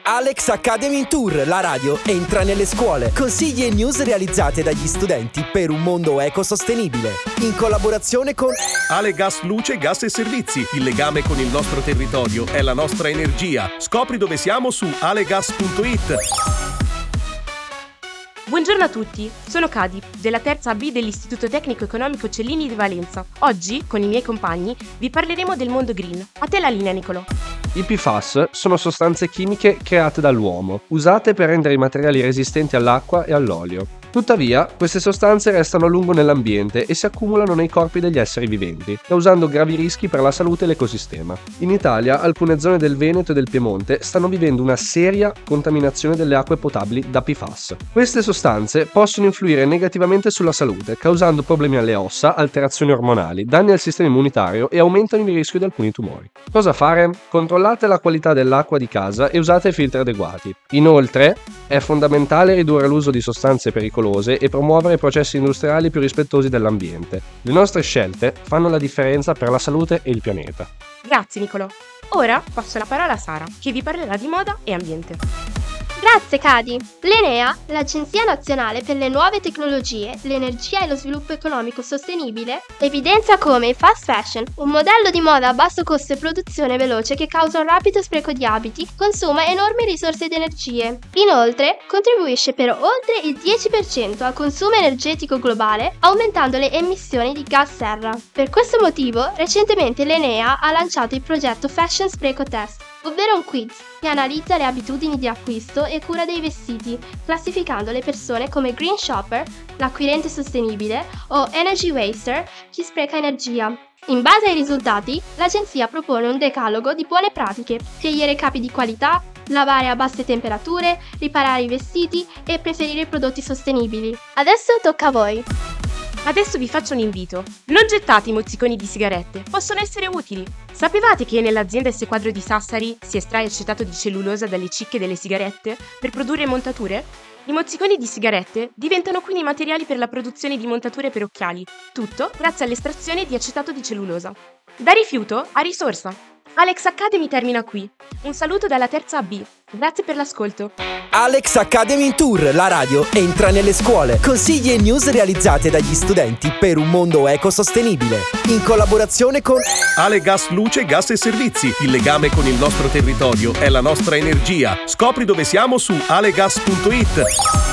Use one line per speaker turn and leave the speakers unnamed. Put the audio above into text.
Alex Academy in Tour, la radio entra nelle scuole. Consigli e news realizzate dagli studenti per un mondo ecosostenibile. In collaborazione con
Ale Gas Luce, Gas e Servizi. Il legame con il nostro territorio è la nostra energia. Scopri dove siamo su alegas.it.
Buongiorno a tutti, sono Cadi, della terza B dell'Istituto Tecnico Economico Cellini di Valenza. Oggi, con i miei compagni, vi parleremo del mondo green. A te la linea, Nicolò.
I PFAS sono sostanze chimiche create dall'uomo, usate per rendere i materiali resistenti all'acqua e all'olio. Tuttavia, queste sostanze restano a lungo nell'ambiente e si accumulano nei corpi degli esseri viventi, causando gravi rischi per la salute e l'ecosistema. In Italia, alcune zone del Veneto e del Piemonte stanno vivendo una seria contaminazione delle acque potabili da PFAS. Queste sostanze possono influire negativamente sulla salute, causando problemi alle ossa, alterazioni ormonali, danni al sistema immunitario e aumentano il rischio di alcuni tumori. Cosa fare? Controllate la qualità dell'acqua di casa e usate filtri adeguati. Inoltre, è fondamentale ridurre l'uso di sostanze pericolose e promuovere processi industriali più rispettosi dell'ambiente. Le nostre scelte fanno la differenza per la salute e il pianeta.
Grazie, Nicolò. Ora passo la parola a Sara, che vi parlerà di moda e ambiente.
Grazie Cadi! L'ENEA, l'Agenzia Nazionale per le Nuove Tecnologie, l'Energia e lo Sviluppo Economico Sostenibile, evidenzia come il fast fashion, un modello di moda a basso costo e produzione veloce che causa un rapido spreco di abiti, consuma enormi risorse di energie. Inoltre, contribuisce per oltre il 10% al consumo energetico globale, aumentando le emissioni di gas serra. Per questo motivo, recentemente l'ENEA ha lanciato il progetto Fashion Spreco Test, ovvero un quiz che analizza le abitudini di acquisto e cura dei vestiti, classificando le persone come green shopper, l'acquirente sostenibile, o energy waster, chi spreca energia. In base ai risultati, l'agenzia propone un decalogo di buone pratiche: scegliere capi di qualità, lavare a basse temperature, riparare i vestiti e preferire prodotti sostenibili. Adesso tocca a voi!
Adesso vi faccio un invito. Non gettate i mozziconi di sigarette, possono essere utili. Sapevate che nell'azienda S Quadro di Sassari si estrae acetato di cellulosa dalle cicche delle sigarette per produrre montature? I mozziconi di sigarette diventano quindi materiali per la produzione di montature per occhiali, tutto grazie all'estrazione di acetato di cellulosa. Da rifiuto a risorsa. Alex Academy termina qui. Un saluto dalla terza B. Grazie per l'ascolto.
Alex Academy in Tour, la radio entra nelle scuole. Consigli e news realizzate dagli studenti per un mondo ecosostenibile. In collaborazione con
Ale Gas Luce, Gas e Servizi. Il legame con il nostro territorio è la nostra energia. Scopri dove siamo su alegas.it.